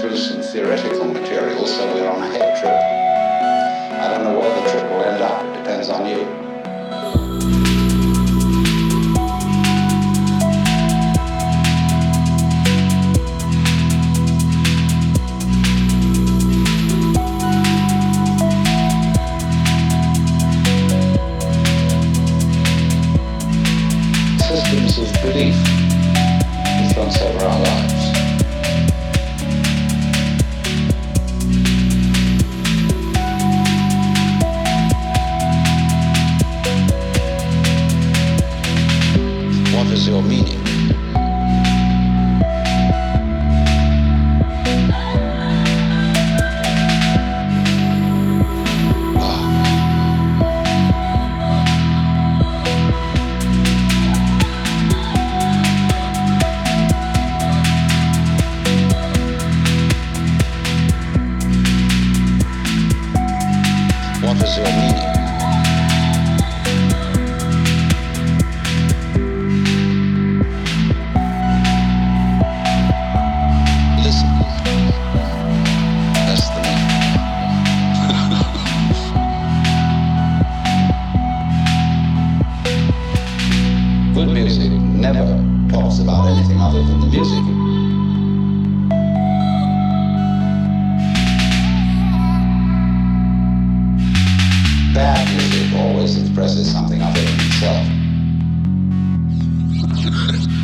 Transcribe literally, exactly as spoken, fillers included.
through some theoretical material, so we're on a head trip. I don't know where the trip will end up. It depends on you. Systems of belief influence over our lives. What is your meaning? What is your meaning? Listen. That's the meaning. Good music never talks about anything other than the music. Bad music always expresses something other than itself.